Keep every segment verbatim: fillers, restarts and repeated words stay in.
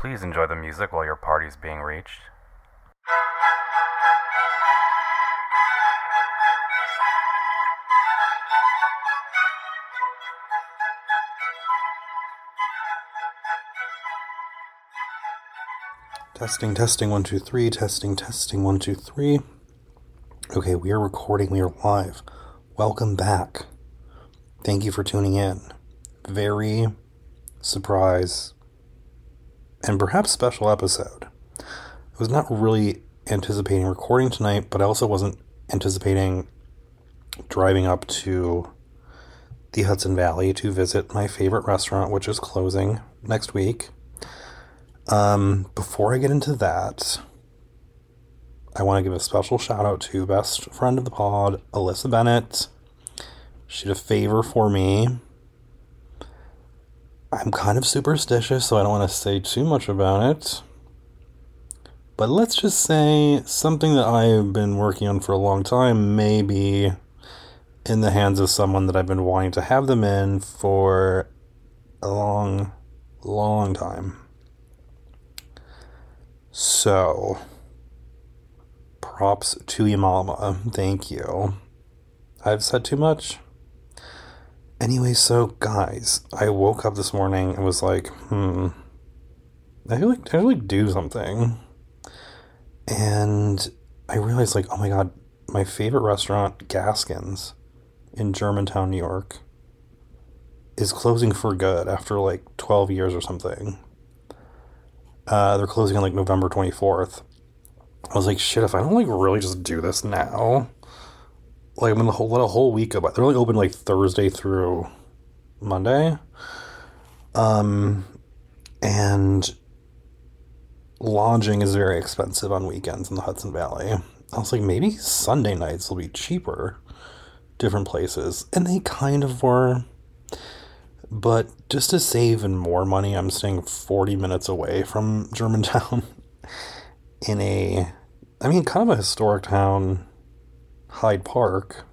Please enjoy the music while your party is being reached. Testing, testing, one, two, three, testing, testing, one, two, three. Okay, we are recording, we are live. Welcome back. Thank you for tuning in. Very surprise and perhaps special episode. I was not really anticipating recording tonight, but I also wasn't anticipating driving up to the Hudson Valley to visit my favorite restaurant, which is closing next week. Um, before I get into that, I want to give a special shout out to best friend of the pod, Alyssa Bennett. She did a favor for me. I'm kind of superstitious, so I don't want to say too much about it. But let's just say something that I've been working on for a long time may be in the hands of someone that I've been wanting to have them in for a long, long time. So, props to your mama. Thank you. I've said too much. Anyway, so guys, I woke up this morning and was like, hmm, I feel like I should like do something. And I realized, like, oh my god, my favorite restaurant, Gaskin's, in Germantown, New York, is closing for good after like twelve years or something. Uh, they're closing on like November twenty-fourth. I was like, shit, if I don't like really just do this now, like I'm gonna whole, let a whole week go by. They're only open like Thursday through Monday. Um, and lodging is very expensive on weekends in the Hudson Valley. I was like, maybe Sunday nights will be cheaper. Different places. And they kind of were. But just to save even more money, I'm staying forty minutes away from Germantown in a, I mean, kind of a historic town, Hyde Park.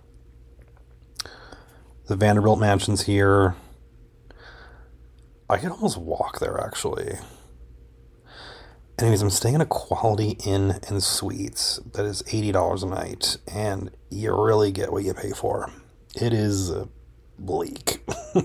The Vanderbilt Mansion's here. I could almost walk there, actually. Anyways, I'm staying in a Quality Inn and Suites that is eighty dollars a night, and you really get what you pay for. It is bleak.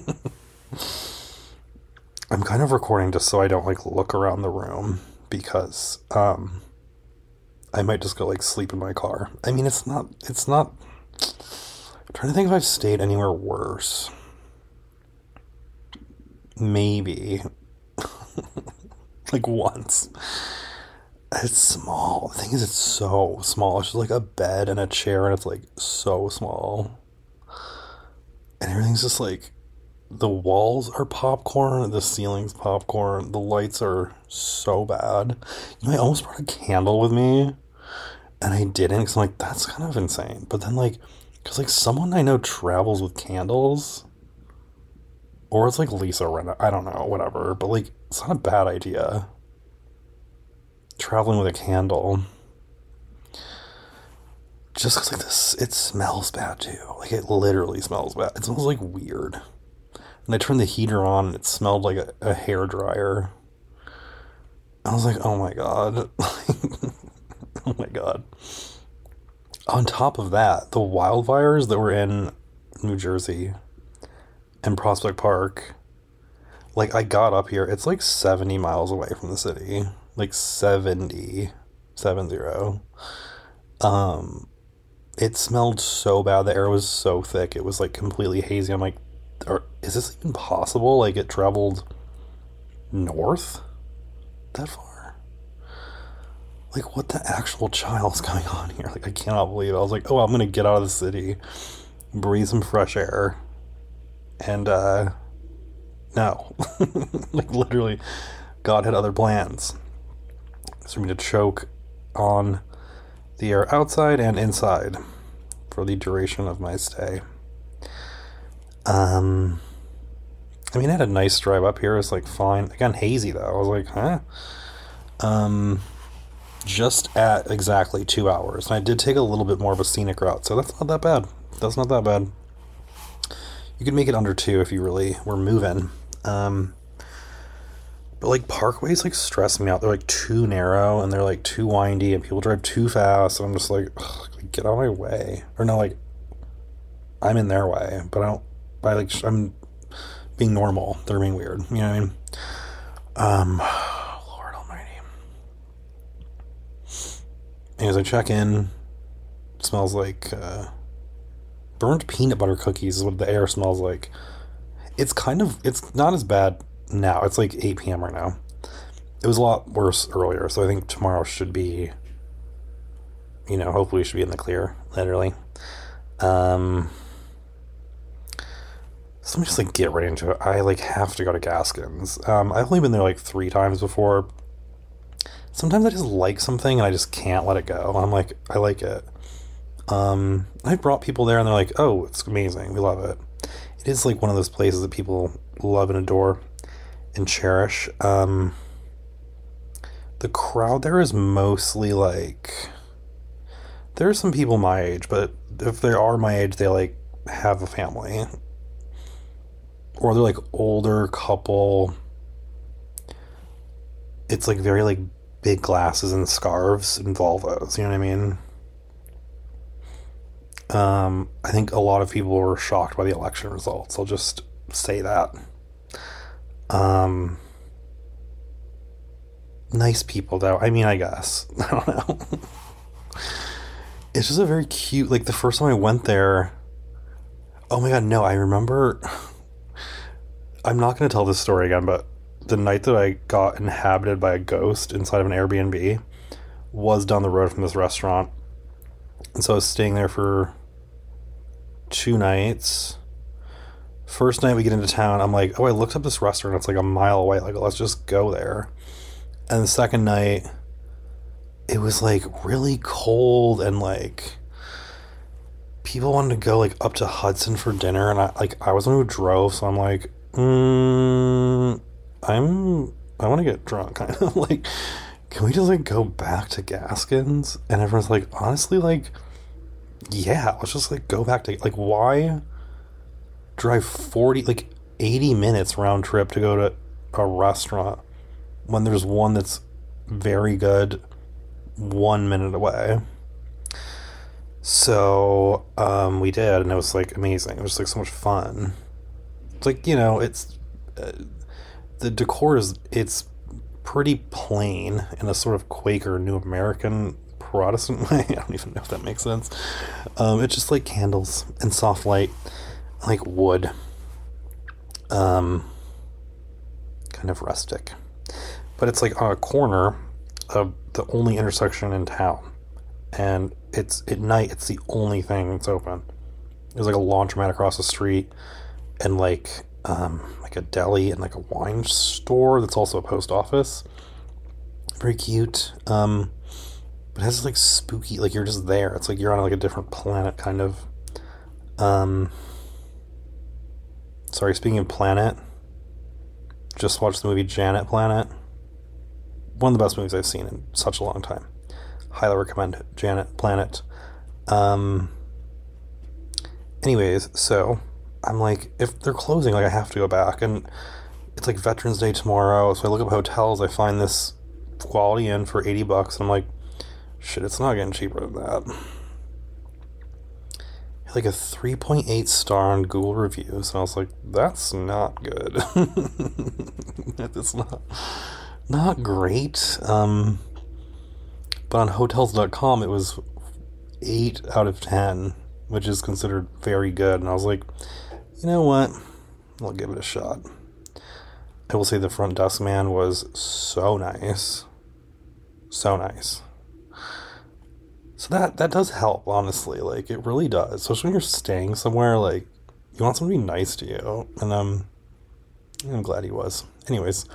I'm kind of recording just so I don't like look around the room because um I might just go like sleep in my car. I mean, it's not it's not I'm trying to think if I've stayed anywhere worse. Maybe like once. It's small. The thing is, it's so small. It's just like a bed and a chair, and it's like so small, and everything's just like, the walls are popcorn, the ceiling's popcorn, the lights are so bad. You know, I almost brought a candle with me, and I didn't, because I'm like, that's kind of insane. But then, like, because, like, someone I know travels with candles, or it's, like, Lisa Rinna, I don't know, whatever, but, like, it's not a bad idea. Traveling with a candle. Just because, like, this, it smells bad, too. Like, it literally smells bad. It smells, like, weird. And I turned the heater on, and it smelled like a, a hairdryer. I was like, oh my god. Oh my god. On top of that, the wildfires that were in New Jersey and Prospect Park, like, I got up here, it's like seventy miles away from the city. Like, seventy. Seven zero. Um, it smelled so bad. The air was so thick. It was, like, completely hazy. I'm like, Or is this even possible? Like, it traveled north that far? Like, what the actual child's going on here? Like, I cannot believe it. I was like, oh, I'm gonna get out of the city, breathe some fresh air, and uh no. Like, literally, God had other plans. It's for me to choke on the air outside and inside for the duration of my stay. Um, I mean, I had a nice drive up here. It was, like, fine. Again, hazy, though. I was like, huh? Um, just at exactly two hours. And I did take a little bit more of a scenic route, so that's not that bad. That's not that bad. You could make it under two if you really were moving. Um, But, like, parkways, like, stress me out. They're, like, too narrow, and they're, like, too windy, and people drive too fast, and I'm just like, ugh, get out of my way. Or no, like, I'm in their way, but I don't, I, like, I'm being normal. They're being weird. You know what I mean? Um, Lord almighty. As I check in, it smells like, uh, burnt peanut butter cookies is what the air smells like. It's kind of, it's not as bad now. It's like eight p.m. right now. It was a lot worse earlier, so I think tomorrow should be, you know, hopefully we should be in the clear, literally. Um, so let me just, like, get right into it. I, like, have to go to Gaskins. Um, I've only been there, like, three times before. Sometimes I just like something and I just can't let it go. I'm like, I like it. Um, I brought people there and they're like, oh, it's amazing. We love it. It is, like, one of those places that people love and adore and cherish. Um, the crowd there is mostly, like, there are some people my age, but if they are my age, they, like, have a family. Or they're, like, older couple. It's, like, very, like, big glasses and scarves and Volvos, you know what I mean? Um, I think a lot of people were shocked by the election results. I'll just say that. Um, nice people, though. I mean, I guess. I don't know. It's just a very cute, like, the first time I went there, oh my god, no, I remember, I'm not going to tell this story again, but the night that I got inhabited by a ghost inside of an Airbnb was down the road from this restaurant. And so I was staying there for two nights. First night we get into town, I'm like, oh, I looked up this restaurant. It's like a mile away. Like, let's just go there. And the second night, it was, like, really cold and, like, people wanted to go, like, up to Hudson for dinner. And, I like, I was the one who drove, so I'm like, mm, I'm, I want to get drunk, kind of. Like, can we just, like, go back to Gaskins? And everyone's like, honestly, like, yeah, let's just, like, go back to, like, why drive forty, like, eighty minutes round trip to go to a restaurant when there's one that's very good one minute away? So, um, we did, and it was, like, amazing. It was, like, so much fun. It's, like, you know, it's, uh, the decor is, it's pretty plain in a sort of Quaker New American Protestant way. I don't even know if that makes sense. Um, it's just, like, candles and soft light, like wood. Um, kind of rustic. But it's, like, on a corner of the only intersection in town. And it's, at night, it's the only thing that's open. There's, like, a laundromat across the street, and, like, um, like a deli and, like, a wine store that's also a post office. Very cute. Um, but it has, like, spooky, like, you're just there. It's like you're on, like, a different planet, kind of. Um, sorry, speaking of planet, just watched the movie Janet Planet. One of the best movies I've seen in such a long time. Highly recommend it. Janet Planet. Um, anyways, so I'm like, if they're closing, like, I have to go back. And it's, like, Veterans Day tomorrow, so I look up hotels. I find this Quality Inn for eighty bucks, and I'm like, shit, it's not getting cheaper than that. Like a three point eight star on Google reviews, and I was like, that's not good. That's not not great. Um, but on hotels dot com it was eight out of ten, which is considered very good. And I was like, you know what? I'll give it a shot. I will say the front desk man was so nice. So nice. So that, that does help, honestly. Like, it really does. Especially when you're staying somewhere, like, you want someone to be nice to you. And, um, I'm glad he was. Anyways,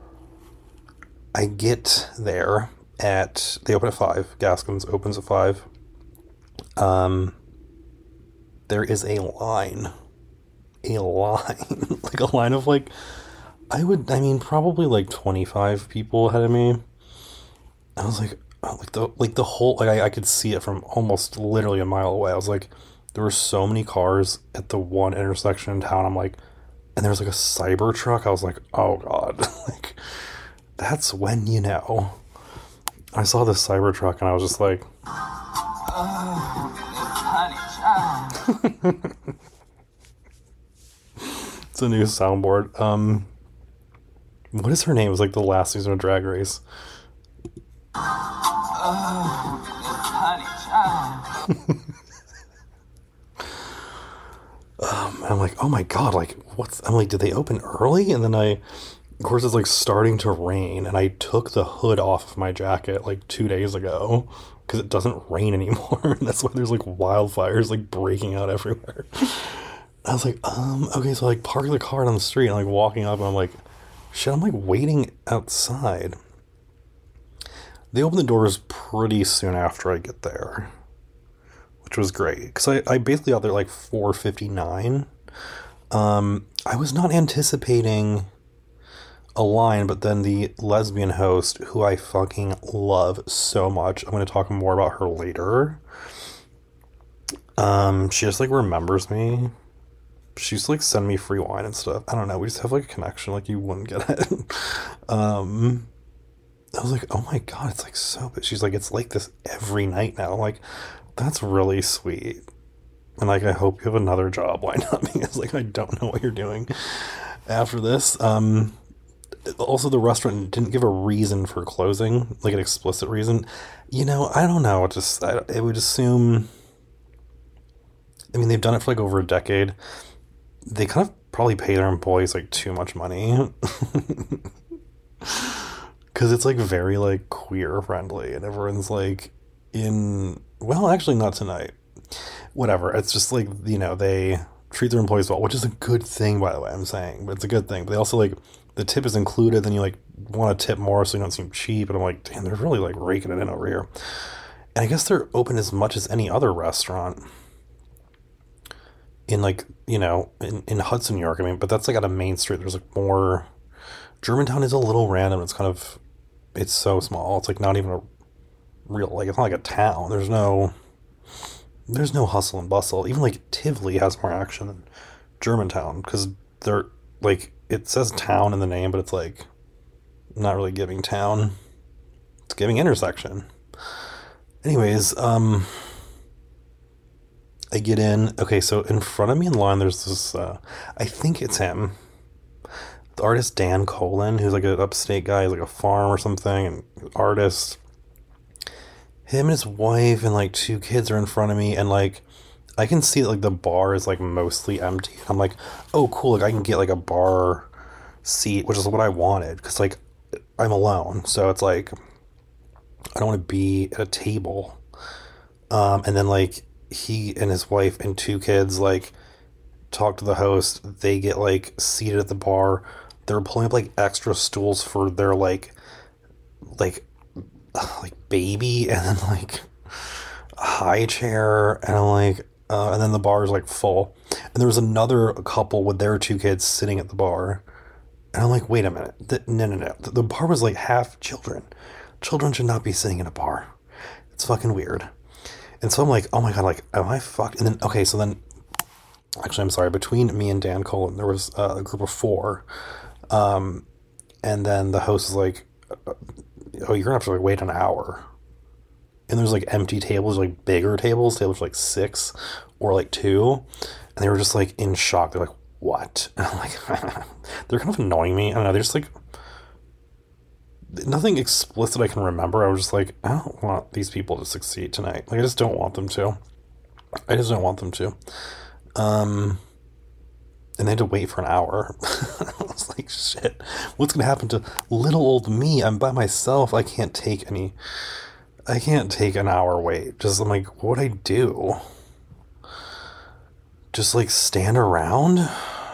I get there at, they open at five. Gaskins opens at five. Um, there is a line. A line. Like, a line of, like, I would, I mean, probably, like, twenty-five people ahead of me. I was like, like the like the whole, like, I, I could see it from almost literally a mile away. I was like, there were so many cars at the one intersection in town. I'm like, and there was, like, a cyber truck. I was like, oh god. Like, that's when you know. I saw the Cybertruck and I was just like... It's a new soundboard. Um, what is her name? It was like the last season of Drag Race. um, I'm like, oh my god, like, what's... I'm like, did they open early? And then I... Of course, it's like starting to rain, and I took the hood off of my jacket like two days ago because it doesn't rain anymore. And that's why there's like wildfires like breaking out everywhere. I was like, um, okay, so I like park the car on the street and like walking up, and I'm like, shit, I'm like waiting outside. They open the doors pretty soon after I get there, which was great because I, I basically got there like four fifty-nine. Um, I was not anticipating a line, but then the lesbian host, who I fucking love so much, I'm going to talk more about her later. Um, she just like remembers me. She used to like send me free wine and stuff. I don't know. We just have like a connection like you wouldn't get it. um, I was like, oh my god, it's like so bad. She's like, it's like this every night now. I'm like, that's really sweet. And like, I hope you have another job lined up because like, I don't know what you're doing after this. Um, Also, the restaurant didn't give a reason for closing, like an explicit reason. You know, I don't know. It just, I, I would assume. I mean, they've done it for like over a decade. They kind of probably pay their employees like too much money, because it's like very like queer friendly, and everyone's like in. Well, actually, not tonight. Whatever. It's just like, you know, they treat their employees well, which is a good thing, by the way. I'm saying, but it's a good thing. But they also like. The tip is included, then you like want to tip more so you don't seem cheap, and I'm like, damn, they're really like raking it in over here. And I guess they're open as much as any other restaurant in like, you know, in, in Hudson, New York. I mean, but that's like on a main street. There's like more. Germantown is a little random. It's kind of, it's so small. It's like not even a real, like, it's not like a town. There's no, there's no hustle and bustle. Even like Tivoli has more action than Germantown, because they're like, it says town in the name, but it's like not really giving town. It's giving intersection. Anyways, um, I get in. Okay, so in front of me in line, there's this, uh, I think it's him. The artist Dan Colin, who's like an upstate guy, he's like a farm or something, and artist. Him and his wife and like two kids are in front of me, and like, I can see that, like, the bar is, like, mostly empty. I'm like, oh, cool, like, I can get, like, a bar seat, which is what I wanted, because, like, I'm alone, so it's, like, I don't want to be at a table. Um, and then, like, he and his wife and two kids, like, talk to the host. They get, like, seated at the bar. They're pulling up, like, extra stools for their, like, like, like, baby, and then, like, a high chair, and I'm like... Uh, and then the bar is like full, and there was another couple with their two kids sitting at the bar, and I'm like, wait a minute, the, no no no the, the bar was like half children. Children should not be sitting in a bar. It's fucking weird. And so I'm like, oh my god, like, am I fucked? And then okay, so then actually I'm sorry, between me and Dan Colin there was uh, a group of four, um and then the host is like, oh, you're gonna have to like wait an hour. And there's like empty tables, like bigger tables, tables like six or like two. And they were just like in shock. They're like, what? And I'm like, they're kind of annoying me. I don't know. They're just like, nothing explicit I can remember. I was just like, I don't want these people to succeed tonight. Like, I just don't want them to. I just don't want them to. Um, and they had to wait for an hour. I was like, shit, what's going to happen to little old me? I'm by myself. I can't take any... I can't take an hour wait. Just, I'm like, what would I do? Just, like, stand around?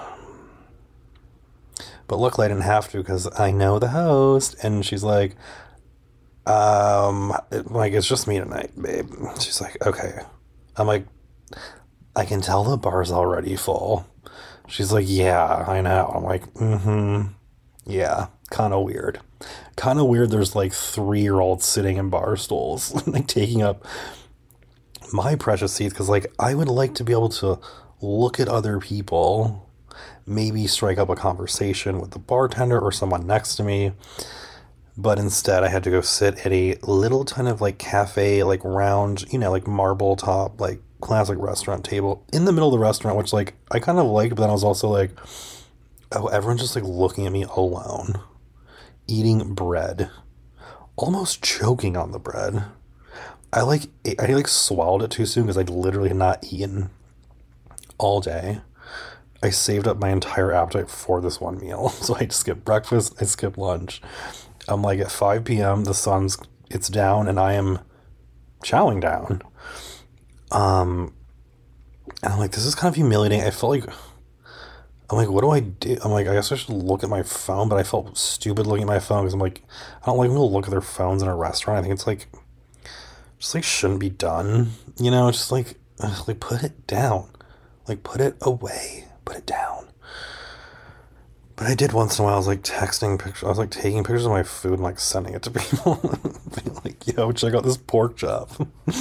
But luckily I didn't have to, because I know the host, and she's like, um, it, like, it's just me tonight, babe. She's like, okay. I'm like, I can tell the bar's already full. She's like, yeah, I know. I'm like, mm-hmm. Yeah, kind of weird. Kind of weird there's like three-year-olds sitting in bar stools, like taking up my precious seats, because like I would like to be able to look at other people, maybe strike up a conversation with the bartender or someone next to me. But instead, I had to go sit at a little kind of like cafe, like round, you know, like marble top, like classic restaurant table in the middle of the restaurant, which like I kind of liked, but then I was also like, oh, everyone's just like looking at me alone, eating bread, almost choking on the bread. I like, I like swallowed it too soon because I'd literally not eaten all day. I saved up my entire appetite for this one meal. So I skipped breakfast, I skipped lunch. I'm like at five p.m. the sun's it's down and I am chowing down. Um, and I'm like, this is kind of humiliating. I felt like I'm like, what do I do? I'm like, I guess I should look at my phone, but I felt stupid looking at my phone because I'm like, I don't like when people look at their phones in a restaurant. I think it's like, just like shouldn't be done. You know, just like, like put it down, like put it away, put it down. But I did once in a while. I was like texting pictures. I was like taking pictures of my food and like sending it to people. Being like, yo, check out this pork chop.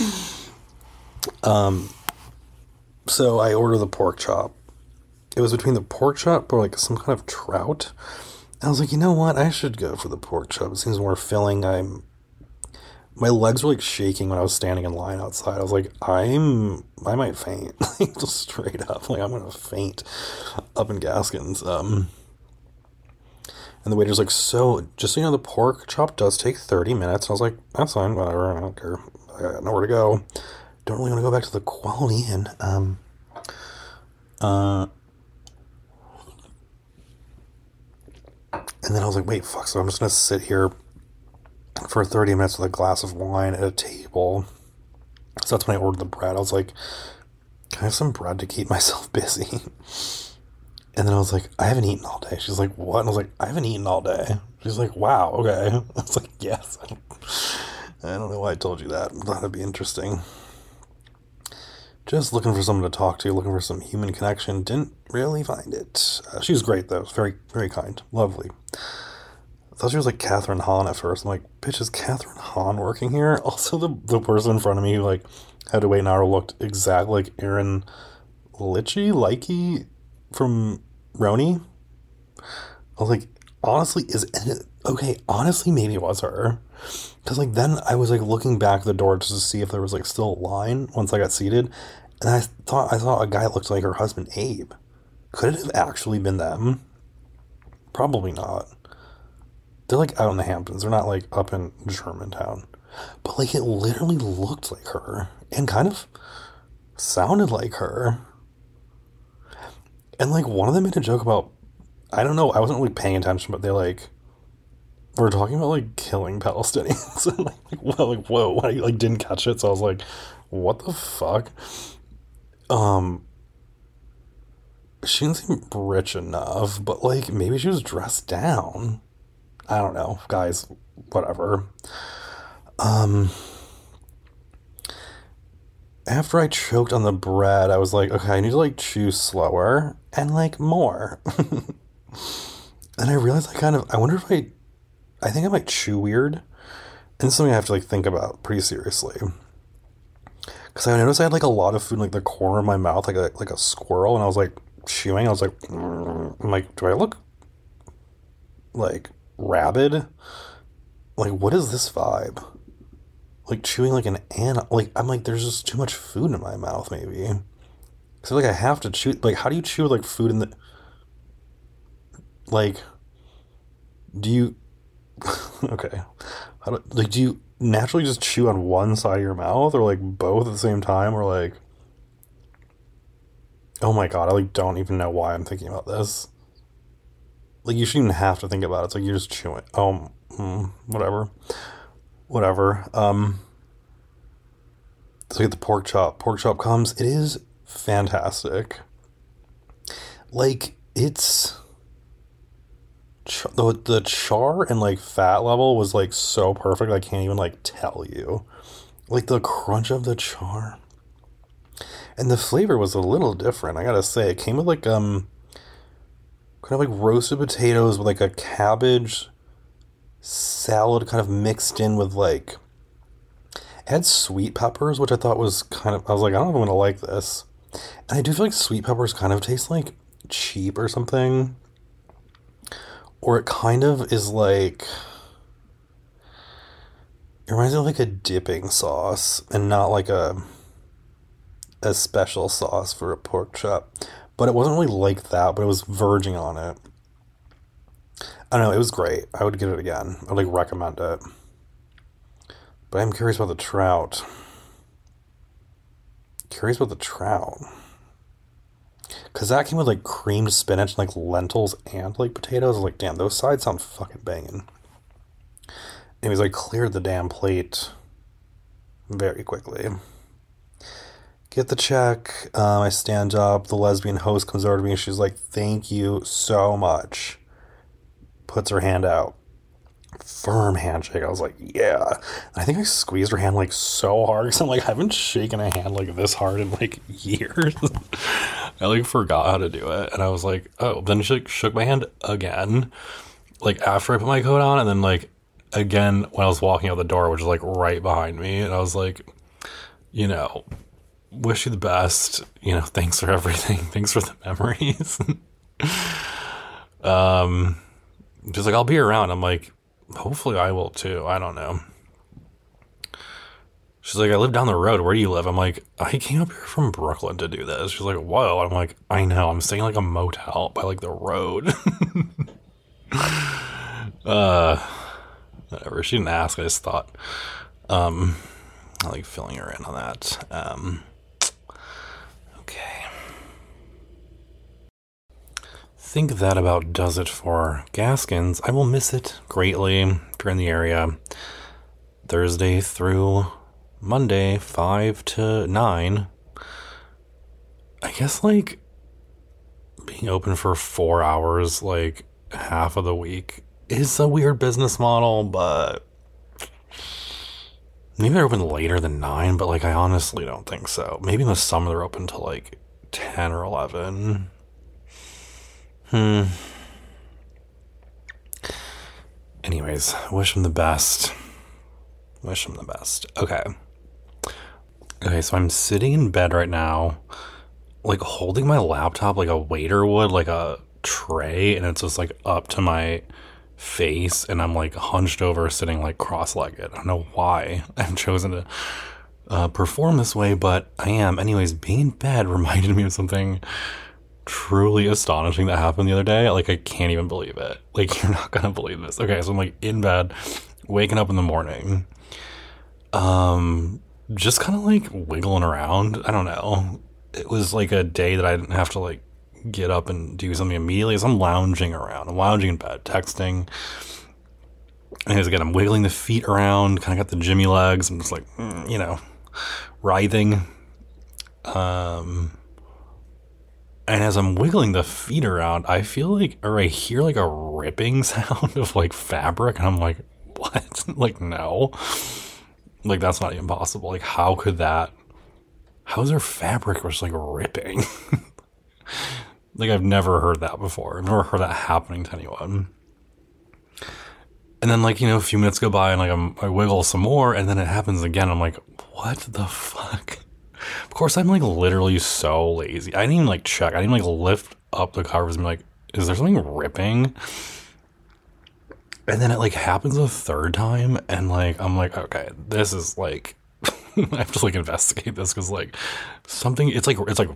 um, so I ordered the pork chop. It was between the pork chop or like some kind of trout. I was like, you know what? I should go for the pork chop. It seems more filling. I'm. My legs were like shaking when I was standing in line outside. I was like, I'm. I might faint. Like just straight up. Like I'm gonna faint up in Gaskins. Um. And the waiter's like, so, just so you know, the pork chop does take thirty minutes. And I was like, that's fine, whatever, I don't care. I got nowhere to go. Don't really want to go back to the Quality Inn. Um, uh, and then I was like, wait, fuck, so I'm just going to sit here for thirty minutes with a glass of wine at a table. So that's when I ordered the bread. I was like, can I have some bread to keep myself busy? And then I was like, I haven't eaten all day. She's like, what? And I was like, I haven't eaten all day. She's like, wow, okay. I was like, yes. I don't, I don't know why I told you that. I thought it'd be interesting. Just looking for someone to talk to, looking for some human connection. Didn't really find it. Uh, she was great, though. Very, very kind. Lovely. I thought she was like Catherine Hahn at first. I'm like, bitch, is Catherine Hahn working here? Also, the, the person in front of me who like had to wait an hour looked exactly like Erin Litchie, Likey from Roni. I was like, honestly, is it okay? Honestly, maybe it was her, because like then I was like looking back at the door just to see if there was like still a line once I got seated, and I thought I saw a guy that looked like her husband Abe. Could it have actually been them? Probably not. They're like out in the Hamptons. They're not like up in Germantown, but like it literally looked like her and kind of sounded like her. And, like, one of them made a joke about, I don't know, I wasn't really paying attention, but they, like, were talking about, like, killing Palestinians. And, like, well, like, whoa, I, like, didn't catch it, so I was like, what the fuck? Um, she didn't seem rich enough, but, like, maybe she was dressed down. I don't know, guys, whatever. Um... After I choked on the bread, I was like, okay, I need to, like, chew slower and, like, more. And I realized I kind of, I wonder if I, I think I might chew weird. And it's something I have to, like, think about pretty seriously. Because I noticed I had, like, a lot of food in, like, the corner of my mouth, like a, like a squirrel. And I was, like, chewing. I was like, mm. I'm like, do I look, like, rabid? Like, what is this vibe? Like chewing like an ant. Like I'm like, there's just too much food in my mouth. Maybe. So like I have to chew. Like how do you chew like food in the? Like, do you? Okay. How do like do you naturally just chew on one side of your mouth or like both at the same time or like? Oh my god! I like don't even know why I'm thinking about this. Like you shouldn't even have to think about it. It's like you're just chewing. Oh, mm, whatever. Whatever. Um, so we get the pork chop. Pork chop comes. It is fantastic. Like, it's... Ch- the, the char and, like, fat level was, like, so perfect. I can't even, like, tell you. Like, the crunch of the char. And the flavor was a little different, I gotta say. It came with, like, um... kind of, like, roasted potatoes with, like, a cabbage... salad kind of mixed in with like it had sweet peppers, which I thought was kind of I was like, I don't know if I'm gonna like this. And I do feel like sweet peppers kind of taste like cheap or something, or it kind of is like It reminds me of like a dipping sauce and not like a a special sauce for a pork chop. But it wasn't really like that, but it was verging on it. I don't know, it was great. I would get it again. I would like recommend it. But I'm curious about the trout. Curious about the trout. Because that came with like creamed spinach, like lentils and like potatoes. I was like, damn, those sides sound fucking banging. Anyways, I cleared the damn plate very quickly. Get the check. Um, I stand up. The lesbian host comes over to me and she's like, thank you so much. Puts her hand out. Firm handshake. I was like, yeah. And I think I squeezed her hand like so hard because I'm like, I haven't shaken a hand like this hard in like years. I like forgot how to do it. And I was like, oh, then she like, shook my hand again. Like after I put my coat on, and then like again when I was walking out the door, which is like right behind me. And I was like, you know, wish you the best. You know, thanks for everything. Thanks for the memories. um, she's like, I'll be around. I'm like, hopefully I will too. I don't know. She's like, I live down the road. Where do you live? I'm like, I came up here from Brooklyn to do this. She's like, whoa. I'm like, I know. I'm staying like a motel by like the road. uh, whatever. She didn't ask. I just thought. Um, I like filling her in on that. Um, okay. Think that about does it for Gaskins. I will miss it greatly if you're in the area. Thursday through Monday, five to nine. I guess, like, being open for four hours, like, half of the week is a weird business model, but maybe they're open later than nine, but, like, I honestly don't think so. Maybe in the summer they're open till, like, ten or eleven. Hmm. Anyways, wish them the best. Wish them the best. Okay. Okay, so I'm sitting in bed right now, like holding my laptop like a waiter would, like a tray, and it's just like up to my face, and I'm like hunched over, sitting like cross-legged. I don't know why I've chosen to uh, perform this way, but I am. Anyways, being in bed reminded me of something truly astonishing that happened the other day. Like, I can't even believe it. Like, you're not gonna believe this. Okay, so I'm like in bed, waking up in the morning, um, just kind of like wiggling around. I don't know. It was like a day that I didn't have to like get up and do something immediately. So I'm lounging around. I'm lounging in bed, texting. And again, I'm wiggling the feet around, kind of got the Jimmy legs. I'm just like, mm, you know, writhing. Um, and as I'm wiggling the feet around, I feel like, or I hear like a ripping sound of like fabric. And I'm like, what? Like, no. Like, that's not even possible. Like, how could that, how is there fabric just like ripping? Like, I've never heard that before. I've never heard that happening to anyone. And then, like, you know, a few minutes go by and like I'm, I wiggle some more, and then it happens again. I'm like, what the fuck? Of course, I'm like literally so lazy. I didn't even like check. I didn't like lift up the covers and be like, is there something ripping? And then it like happens a third time, and like I'm like, okay, this is like I have to like investigate this, because like something, it's like it's like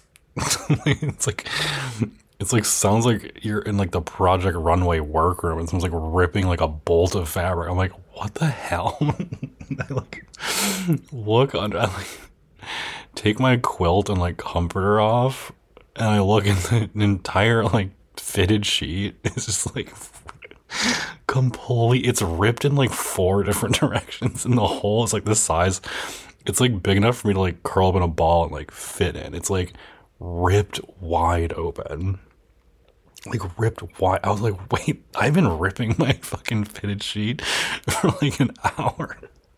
it's like it's like sounds like you're in like the Project Runway workroom and someone's like ripping like a bolt of fabric. I'm like, what the hell? I like look under, I like take my quilt and like comforter off, and I look, and the entire like fitted sheet is just like completely, it's ripped in like four different directions, and the hole is like this size. It's like big enough for me to like curl up in a ball and like fit in. It's like ripped wide open. Like ripped wide. I was like, wait, I've been ripping my fucking fitted sheet for like an hour.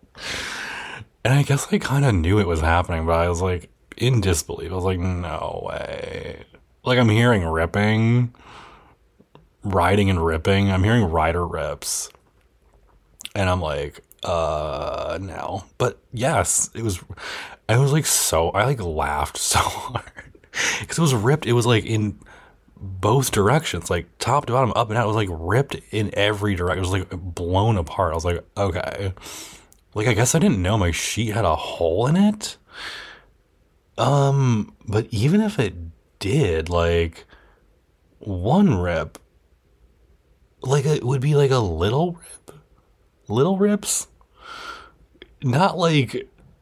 And I guess I kind of knew it was happening, but I was like in disbelief. I was like, no way. Like, I'm hearing ripping, riding and ripping. I'm hearing rider rips. And I'm like, uh, no. But yes, it was, I was like so, I like laughed so hard. Because it was ripped. It was like in both directions, like top to bottom, up and out. It was like ripped in every direction. It was like blown apart. I was like, okay, Like, I guess I didn't know my sheet had a hole in it. Um, but even if it did, like, one rip, like, it would be like a little rip. Little rips. Not like...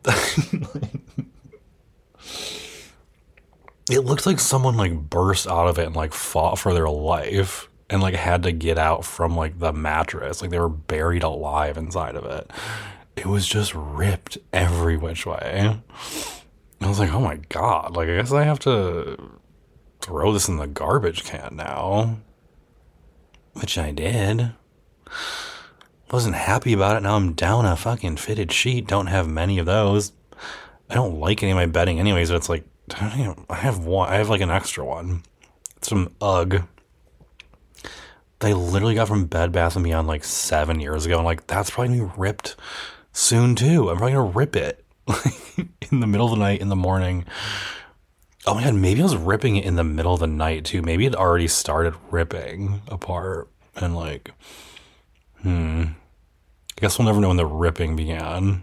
It looked like someone, like, burst out of it and, like, fought for their life. And, like, had to get out from, like, the mattress. Like, they were buried alive inside of it. It was just ripped every which way. I was like, oh my god. Like, I guess I have to throw this in the garbage can now. Which I did. Wasn't happy about it. Now I'm down a fucking fitted sheet. Don't have many of those. I don't like any of my bedding anyways, but it's like, I have one. I have, like, an extra one. It's from UGG. They literally got from Bed Bath and Beyond like seven years ago. And like, that's probably gonna be ripped soon too. I'm probably gonna rip it in the middle of the night, in the morning. Oh my god, maybe I was ripping it in the middle of the night too. Maybe it already started ripping apart. And like, hmm. I guess we'll never know when the ripping began.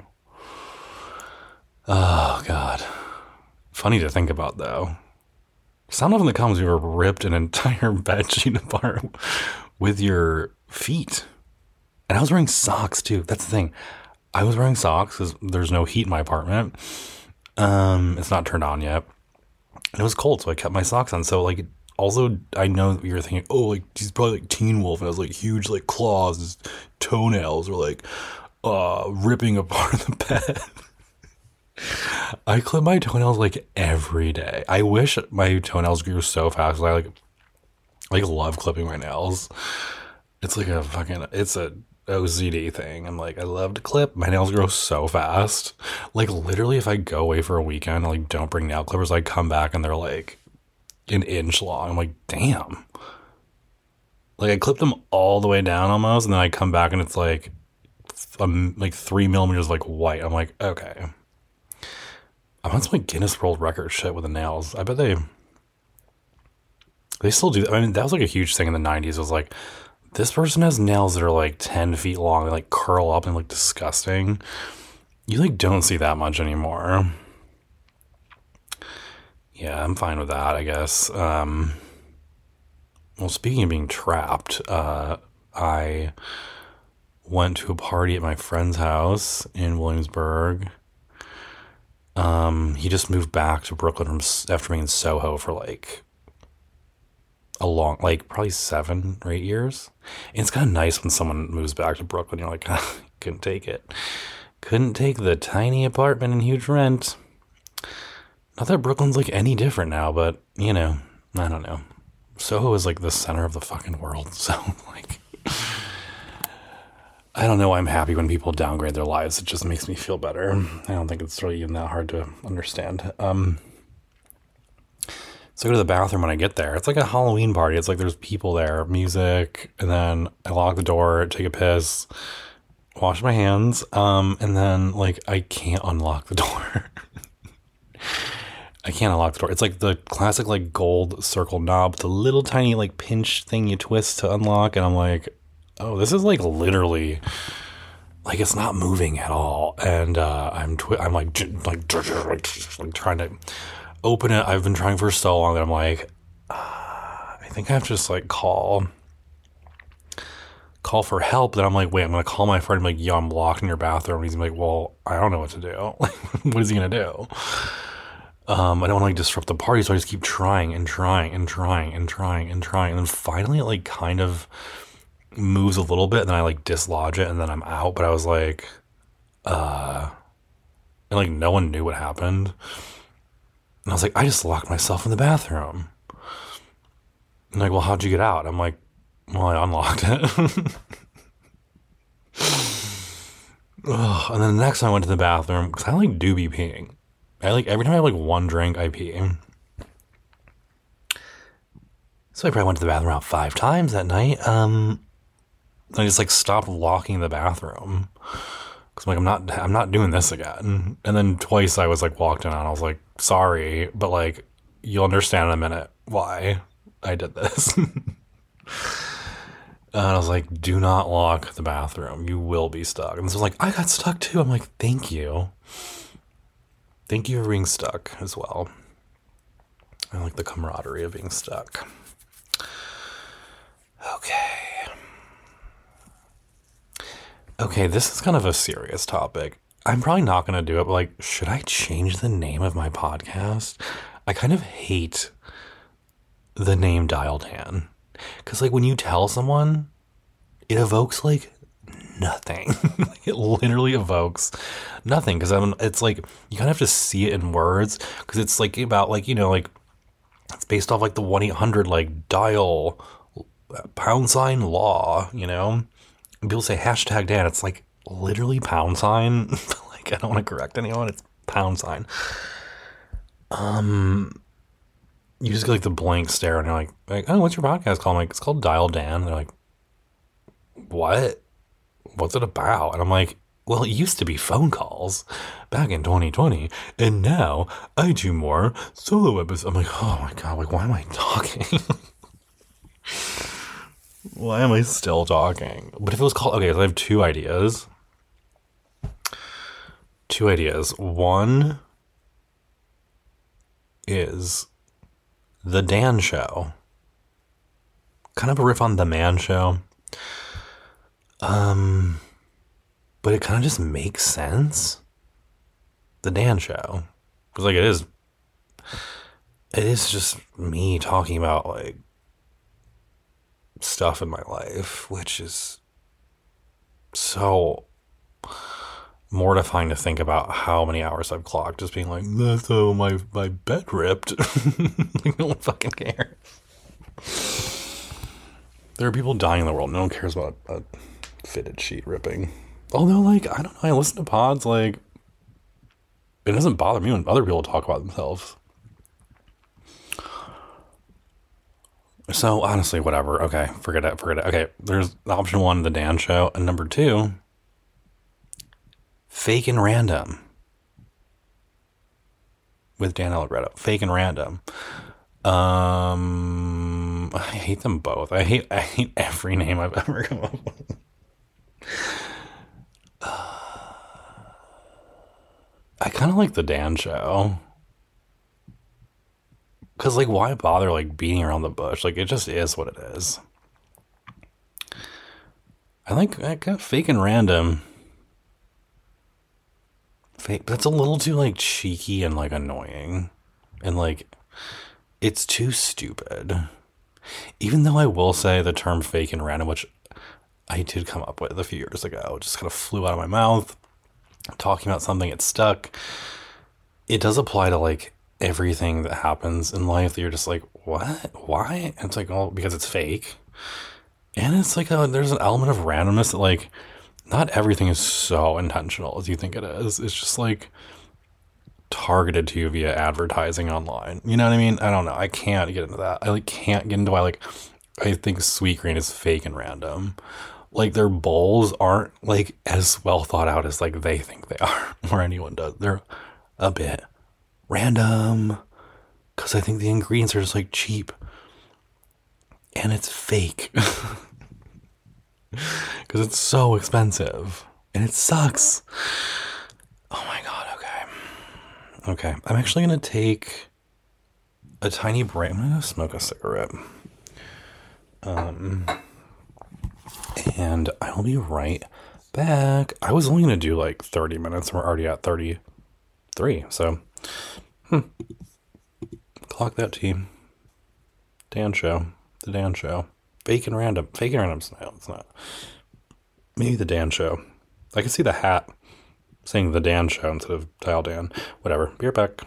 Oh god. Funny to think about though. Sound off in the comments if you ever ripped an entire bed sheet apart with your feet. And I was wearing socks too. That's the thing. I was wearing socks because there's no heat in my apartment. Um, it's not turned on yet. And it was cold, so I kept my socks on. So like, also, I know that you're thinking, oh, like he's probably like Teen Wolf and has like huge like claws. His toenails were like uh, ripping apart the bed. I clip my toenails like every day. I wish my toenails grew so fast. I like, like love clipping my nails. It's like a fucking, it's a O C D thing. I'm like, I love to clip. My nails grow so fast. Like literally, if I go away for a weekend, I like don't bring nail clippers. I come back and they're like an inch long. I'm like, damn. Like I clipped them all the way down almost, and then I come back and it's like, um, like three millimeters like white. I'm like, okay. I want some like Guinness World Record shit with the nails. I bet they they still do that. I mean, that was like a huge thing in the nineties. It was like, this person has nails that are like ten feet long. They like curl up and look disgusting. You like don't see that much anymore. Yeah, I'm fine with that, I guess. Um, well, speaking of being trapped, uh, I went to a party at my friend's house in Williamsburg. Um, he just moved back to Brooklyn from after being in Soho for like a long, like probably seven or eight years. And it's kind of nice when someone moves back to Brooklyn. You're like, oh, couldn't take it. Couldn't take the tiny apartment and huge rent. Not that Brooklyn's like any different now, but you know, I don't know. Soho is like the center of the fucking world. So like, I don't know why I'm happy when people downgrade their lives. It just makes me feel better. I don't think it's really even that hard to understand. Um, so I go to the bathroom when I get there. It's like a Halloween party. It's like there's people there, music, and then I lock the door, take a piss, wash my hands, um, and then like I can't unlock the door. I can't unlock the door. It's like the classic like gold circle knob, the little tiny like pinch thing you twist to unlock, and I'm like, oh, this is like literally, like it's not moving at all, and uh, I'm twi- I'm like j- like, like trying to open it. I've been trying for so long that I'm like, uh, I think I have to just like call, call for help. Then I'm like, wait, I'm gonna call my friend. I'm like, yo, I'm locked in your bathroom. And he's like, well, I don't know what to do. Like, what is he gonna do? Um, I don't want to like disrupt the party, so I just keep trying and trying and trying and trying and trying, and then finally it like kind of moves a little bit, and then I like dislodge it, and then I'm out. But I was like, uh, and like no one knew what happened, and I was like, I just locked myself in the bathroom. And like, well, how'd you get out? I'm like, well, I unlocked it. Ugh. And then the next time I went to the bathroom, because I like do be peeing. I like every time I have like one drink, I pee. So I probably went to the bathroom about five times that night. Um, I just like stopped locking the bathroom because I'm like, I'm not, I'm not doing this again. And then twice I was like walked in and I was like, sorry, but like you'll understand in a minute why I did this. And I was like, do not lock the bathroom. You will be stuck. And so like, I got stuck too. I'm like, thank you. Thank you for being stuck as well. I like the camaraderie of being stuck. Okay. Okay, this is kind of a serious topic. I'm probably not going to do it, but like, should I change the name of my podcast? I kind of hate the name Dial Dan. Because like when you tell someone, it evokes like nothing. It literally evokes nothing. Because it's like, you kind of have to see it in words. Because it's like about like, you know, like it's based off like the one eight hundred like dial pound sign law, you know? And people say hashtag Dan. It's like literally pound sign. Like I don't want to correct anyone. It's pound sign. Um... You just get like the blank stare and you're like, like, oh, what's your podcast called? I'm like, it's called Dial Dan. And they're like, what? What's it about? And I'm like, well, it used to be phone calls back in twenty twenty. And now I do more solo episodes. I'm like, oh my God, like, why am I talking? Why am I still talking? But if it was called, okay, so I have two ideas. Two ideas. One is The Dan Show. Kind of a riff on The Man Show. Um, but it kind of just makes sense. The Dan Show. Because, like, it is... It is just me talking about, like, stuff in my life, which is so mortifying to think about how many hours I've clocked just being like, that's how my, my bed ripped. Like, no one fucking cares. There are people dying in the world. No one cares about a fitted sheet ripping. Although, like, I don't know, I listen to pods, like, it doesn't bother me when other people talk about themselves. So, honestly, whatever. Okay, forget it, forget it. Okay, there's option one, The Dan Show, and number two, Fake and Random. With Dan Allegretto. Fake and Random. Um, I hate them both. I hate I hate every name I've ever come up with. Uh, I kind of like The Dan Show. Because, like, why bother, like, beating around the bush? Like, it just is what it is. I like, I got Fake and Random. Fake, but that's a little too, like, cheeky and, like, annoying. And, like, it's too stupid. Even though I will say the term fake and random, which I did come up with a few years ago, it just kind of flew out of my mouth. Talking about something, it stuck. It does apply to, like, everything that happens in life that you're just like, what? Why? And it's like, oh, because it's fake. And it's like, a, there's an element of randomness that, like, not everything is so intentional as you think it is. It's just, like, targeted to you via advertising online. You know what I mean? I don't know. I can't get into that. I, like, can't get into why, like, I think Sweetgreen is fake and random. Like, their bowls aren't, like, as well thought out as, like, they think they are, or anyone does. They're a bit random, because I think the ingredients are just, like, cheap, and it's fake, because it's so expensive, and it sucks. Oh my God, okay. Okay, I'm actually going to take a tiny break. I'm going to smoke a cigarette. Um, and I'll be right back. I was only going to do, like, thirty minutes, and we're already at thirty-three, so... Hmm. Clock that team. Dan Show. The Dan Show. Fake and Random. Fake and Random's no, it's not. Maybe The Dan Show. I can see the hat saying The Dan Show instead of Dial Dan. Whatever. Be right back.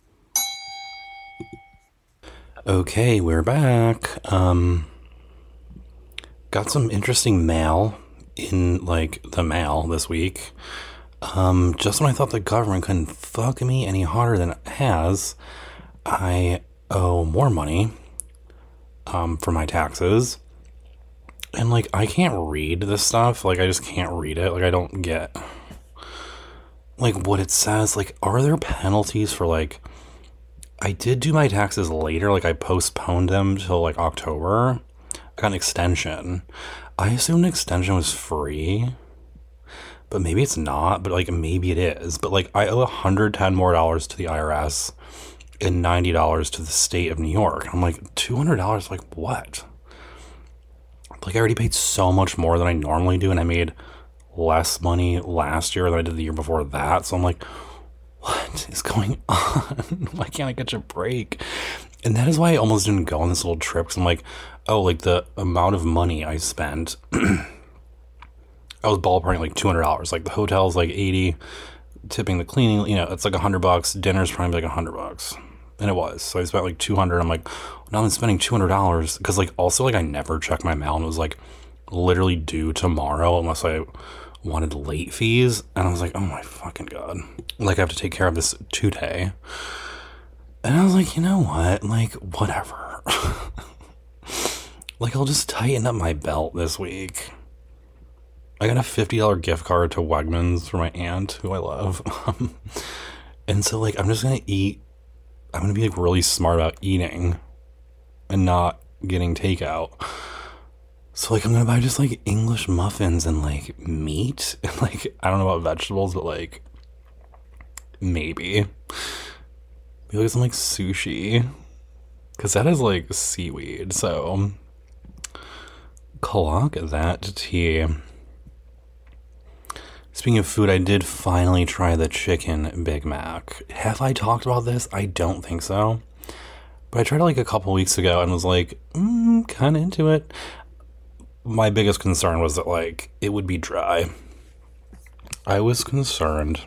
Okay, we're back. Um, got some interesting mail in, like, the mail this week. Um, just when I thought the government couldn't fuck me any harder than it has, I owe more money, um, for my taxes. And, like, I can't read this stuff. Like, I just can't read it. Like, I don't get, like, what it says. Like, are there penalties for, like, I did do my taxes later. Like, I postponed them till, like, October. I got an extension. I assumed an extension was free, but maybe it's not, but like maybe it is. But like I owe one hundred ten more dollars to the I R S and ninety dollars to the state of New York. I'm like, two hundred dollars, like what? Like I already paid so much more than I normally do, and I made less money last year than I did the year before that. So I'm like, what is going on? Why can't I catch a break? And that is why I almost didn't go on this little trip, because I'm like, oh, like the amount of money I spent, I was ballparking like two hundred dollars. Like the hotel's like eighty, tipping the cleaning, you know, it's like one hundred bucks. Dinner's probably like one hundred bucks. And it was. So I spent like two hundred. I'm like, now I'm spending two hundred dollars. Because like also like I never checked my mail, and it was like literally due tomorrow unless I wanted late fees. And I was like, oh my fucking God. Like I have to take care of this today. And I was like, you know what? Like, whatever. Like, I'll just tighten up my belt this week. I got a fifty dollars gift card to Wegmans for my aunt, who I love. And so, like, I'm just going to eat. I'm going to be, like, really smart about eating and not getting takeout. So, like, I'm going to buy just, like, English muffins and, like, meat. And, like, I don't know about vegetables, but, like, maybe. Maybe like some, like, sushi. Because that is, like, seaweed. So, clock that to tea. Speaking of food, I did finally try the chicken Big Mac. Have I talked about this? I don't think so. But I tried it like a couple weeks ago and was like, mm, kind of into it. My biggest concern was that, like, it would be dry. I was concerned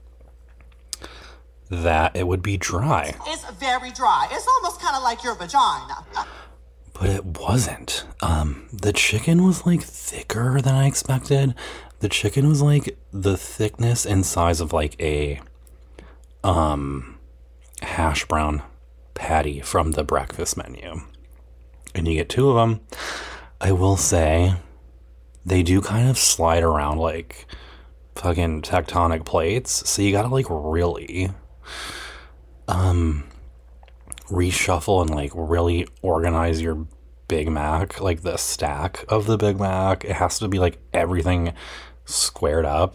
that it would be dry. It's very dry. It's almost kind of like your vagina. But it wasn't. Um, the chicken was, like, thicker than I expected. The chicken was, like, the thickness and size of, like, a um, hash brown patty from the breakfast menu. And you get two of them. I will say, they do kind of slide around like fucking tectonic plates. So you gotta, like, really um, reshuffle and, like, really organize your Big Mac. Like, the stack of the Big Mac. It has to be, like, everything squared up,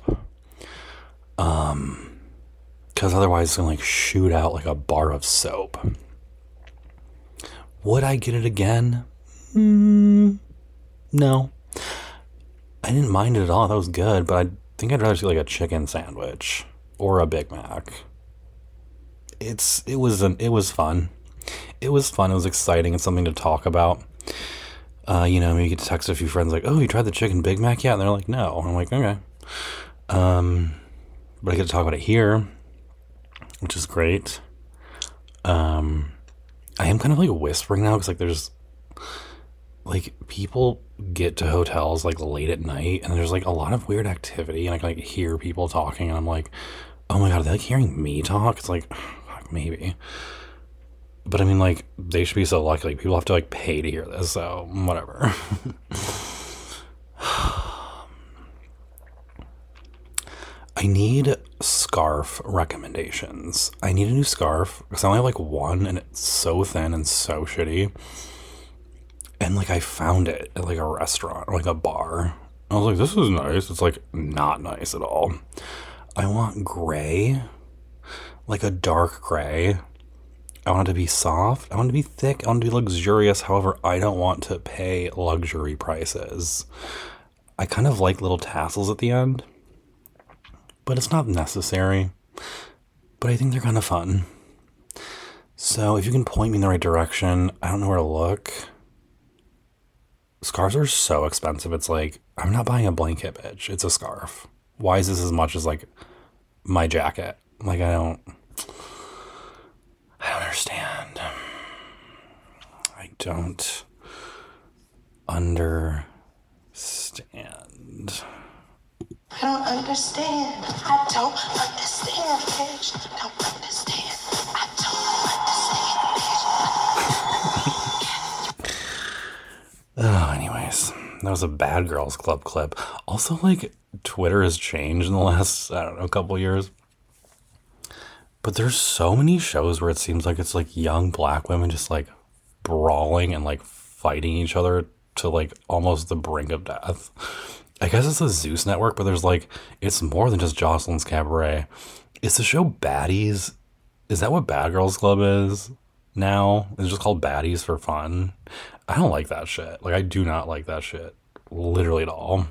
um because otherwise it's gonna, like, shoot out like a bar of soap. Would I get it again? Mm, no, I didn't mind it at all. That was good, but I think I'd rather do like a chicken sandwich or a Big Mac. It's it was an it was fun. It was fun. It was exciting. It's something to talk about. Uh, you know, maybe you get to text a few friends like, oh, you tried the chicken Big Mac yet? And they're like, no. I'm like, okay. Um, but I get to talk about it here, which is great. Um, I am kind of like whispering now because, like, there's like people get to hotels like late at night and there's like a lot of weird activity and I can like hear people talking and I'm like, oh my God, are they like hearing me talk? It's like, maybe. But I mean, like, they should be so lucky. Like, people have to, like, pay to hear this, so whatever. I need scarf recommendations. I need a new scarf, because I only have, like, one, and it's so thin and so shitty. And, like, I found it at, like, a restaurant, or, like, a bar. I was like, this is nice. It's, like, not nice at all. I want gray. Like, a dark gray. I want it to be soft. I want it to be thick. I want it to be luxurious. However, I don't want to pay luxury prices. I kind of like little tassels at the end, but it's not necessary. But I think they're kind of fun. So if you can point me in the right direction, I don't know where to look. Scarves are so expensive. It's like, I'm not buying a blanket, bitch. It's a scarf. Why is this as much as, like, my jacket? Like, I don't... I don't understand. I don't understand. I don't understand. I don't understand, bitch. I don't understand. I don't understand, bitch. Oh, anyways, that was a Bad Girls Club clip. Also, like, Twitter has changed in the last, I don't know, couple years. But there's so many shows where it seems like it's like young black women just like brawling and like fighting each other to like almost the brink of death. I guess it's the Zeus network, but there's like, it's more than just Jocelyn's Cabaret. It's the show Baddies. Is that what Bad Girls Club is now? It's just called Baddies for fun. I don't like that shit. Like, I do not like that shit. Literally at all.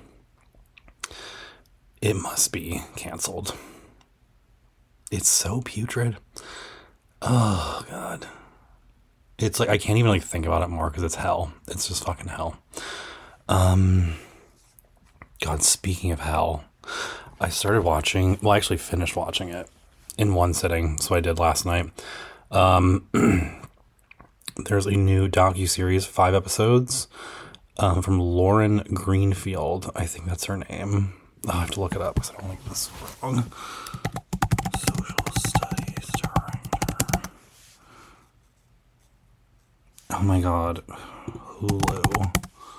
It must be canceled. It's so putrid. Oh, God. It's like, I can't even like think about it more because it's hell. It's just fucking hell. Um, God, speaking of hell, I started watching, well, I actually finished watching it in one sitting. So I did last night. Um, there's a new docuseries, five episodes, um, from Lauren Greenfield. I think that's her name. Oh, I have to look it up because I don't like this wrong. Social studies director. Oh my God. Hulu.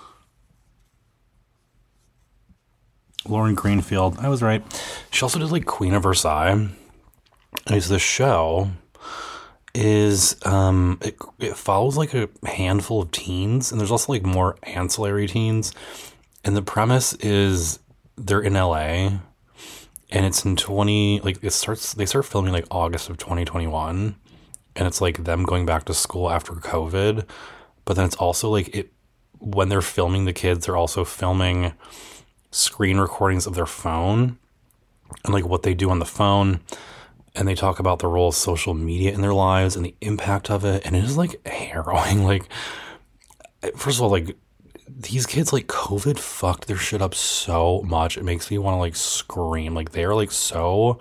Lauren Greenfield. I was right. She also did like Queen of Versailles. And so the show is, um, it, it follows like a handful of teens, and there's also like more ancillary teens. And the premise is they're in L A, and it's in twenty, like it starts, they start filming like August of twenty twenty-one, and it's like them going back to school after COVID. But then it's also like it, when they're filming the kids, they're also filming screen recordings of their phone and like what they do on the phone. And they talk about the role of social media in their lives and the impact of it. And it is like harrowing. Like, first of all, like these kids, like COVID fucked their shit up so much. It makes me want to like scream. Like they are like so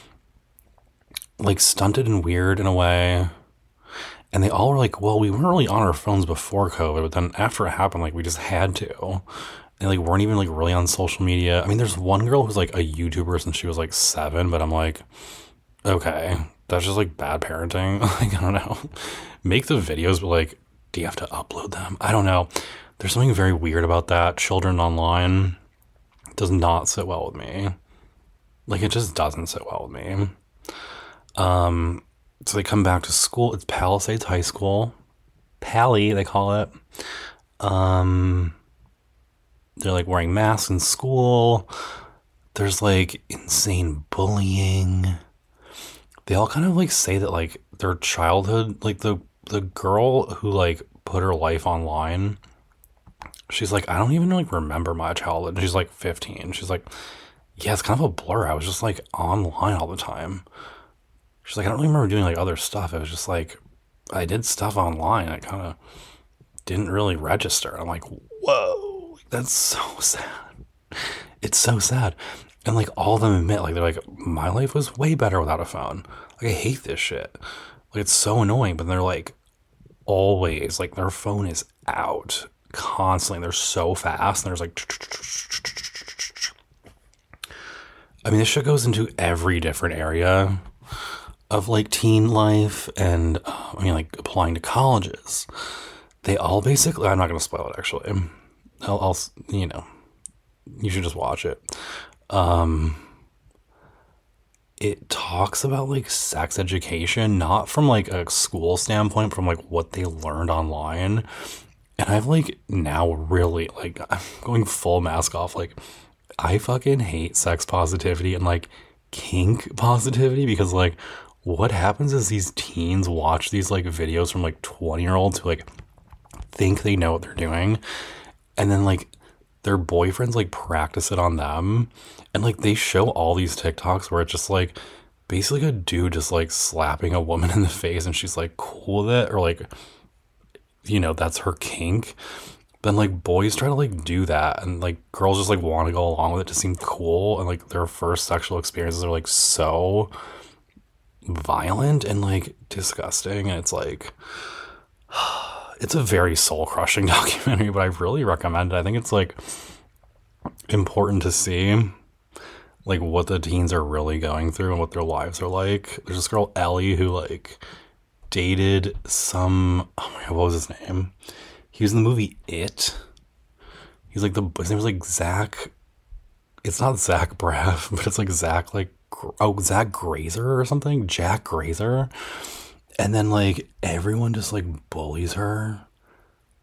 like stunted and weird in a way. And they all were like, well, we weren't really on our phones before COVID, but then after it happened, like we just had to. And like weren't even like really on social media. I mean, there's one girl who's like a YouTuber since she was like seven, but I'm like, okay, that's just like bad parenting. Like, I don't know. Make the videos, but like, do you have to upload them? I don't know. There's something very weird about that. Children online does not sit well with me. Like, it just doesn't sit well with me. Um, so they come back to school. It's Palisades High School. Pally, they call it. Um, they're like wearing masks in school. There's like insane bullying. They all kind of like say that like their childhood, like the the girl who like put her life online, she's like, I don't even like remember my childhood. She's like fifteen. She's like, yeah, it's kind of a blur. I was just like online all the time. She's like, I don't really remember doing like other stuff. It was just like I did stuff online. I kind of didn't really register. I'm like, whoa, that's so sad. It's so sad. And like all of them admit, like they're like, my life was way better without a phone. Like I hate this shit. Like it's so annoying. But they're like always like their phone is out constantly. They're so fast. And there's like, I mean, this shit goes into every different area of like teen life, and uh, I mean like applying to colleges. They all basically, I'm not going to spoil it actually. I'll, I'll, you know, you should just watch it. Um, it talks about like sex education, not from like a school standpoint, from like what they learned online. And I've like now really like, I'm going full mask off. Like I fucking hate sex positivity and like kink positivity, because like what happens is these teens watch these like videos from like twenty year olds who like think they know what they're doing. And then like their boyfriends like practice it on them, and like they show all these TikToks where it's just like basically a dude just like slapping a woman in the face and she's like cool with it, or like, you know, that's her kink. Then like boys try to like do that, and like girls just like want to go along with it to seem cool, and like their first sexual experiences are like so violent and like disgusting. And it's like it's a very soul-crushing documentary, but I really recommend it. I think it's like important to see like what the teens are really going through and what their lives are like. There's this girl Ellie who like dated some, oh my god, what was his name? He was in the movie It. He's like the, his name was like Zach. It's not Zach Braff, but it's like Zach like, oh, Zach Grazer or something? Jack Grazer. And then like everyone just like bullies her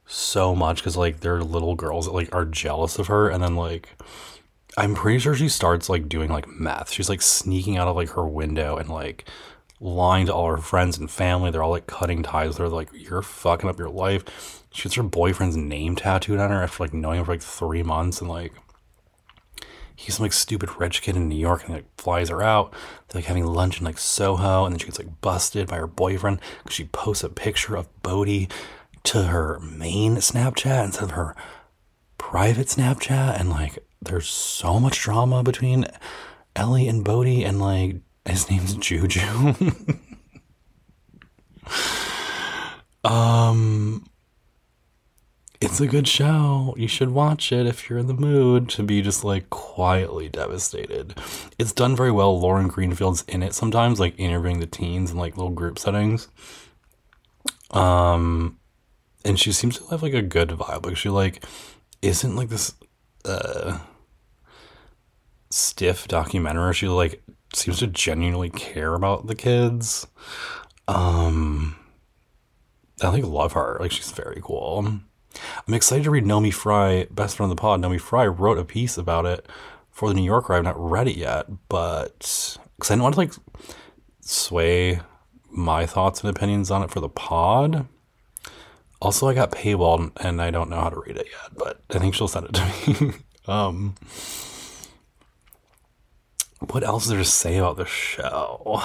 so much because, like, there are little girls that, like, are jealous of her. And then, like, I'm pretty sure she starts, like, doing, like, meth. She's, like, sneaking out of, like, her window and, like, lying to all her friends and family. They're all, like, cutting ties. They're like, you're fucking up your life. She gets her boyfriend's name tattooed on her after, like, knowing him for, like, three months. And, like, he's some, like, stupid rich kid in New York, and he, like, flies her out. They're, like, having lunch in, like, Soho, and then she gets, like, busted by her boyfriend because she posts a picture of Bodhi to her main Snapchat instead of her private Snapchat. And, like, there's so much drama between Ellie and Bodhi, and, like, his name's Juju. um... It's a good show. You should watch it if you're in the mood to be just, like, quietly devastated. It's done very well. Lauren Greenfield's in it sometimes, like, interviewing the teens in, like, little group settings. Um, and she seems to have, like, a good vibe. Like, she, like, isn't, like, this, uh, stiff documentary. She, like, seems to genuinely care about the kids. Um, I, like, love her. Like, she's very cool. I'm excited to read Nomi Fry, best friend of the pod. Nomi Fry wrote a piece about it for the New Yorker. I've not read it yet, but because I don't want to, like, sway my thoughts and opinions on it for the pod. Also, I got paywalled and I don't know how to read it yet, but I think she'll send it to me. um, what else is there to say about the show?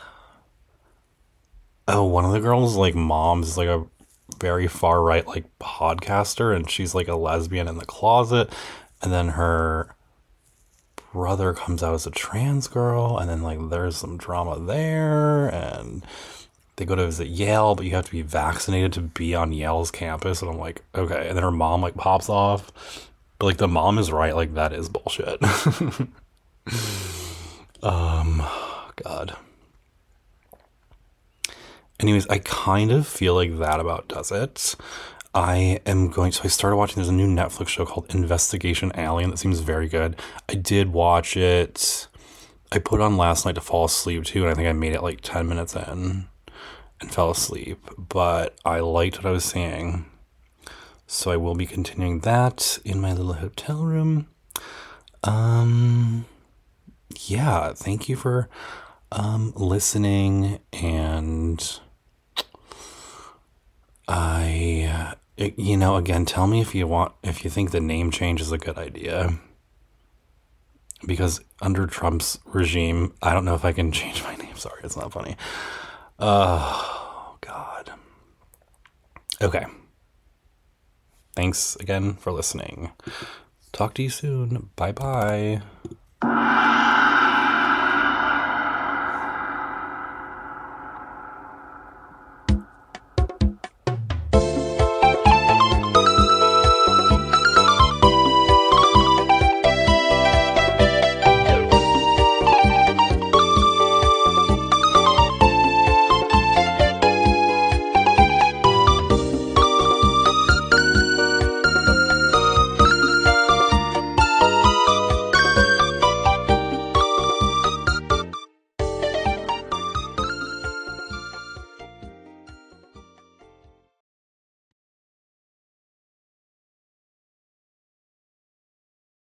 Oh, one of the girls, like, mom's is, like, a very far right, like, podcaster, and she's, like, a lesbian in the closet, and then her brother comes out as a trans girl, and then, like, there's some drama there, and they go to visit Yale, but you have to be vaccinated to be on Yale's campus, and I'm like, okay. And then her mom, like, pops off, but, like, the mom is right, like, that is bullshit. um God. Anyways, I kind of feel like that about does it. I am going to, so I started watching, there's a new Netflix show called Investigation Alien that seems very good. I did watch it. I put it on last night to fall asleep too, and I think I made it like ten minutes in and fell asleep. But I liked what I was seeing. So I will be continuing that in my little hotel room. Um, yeah, thank you for um, listening, and I, uh, you know, again, tell me if you want, if you think the name change is a good idea. Because under Trump's regime, I don't know if I can change my name. Sorry, it's not funny. Oh, God. Okay. Thanks again for listening. Talk to you soon. Bye-bye.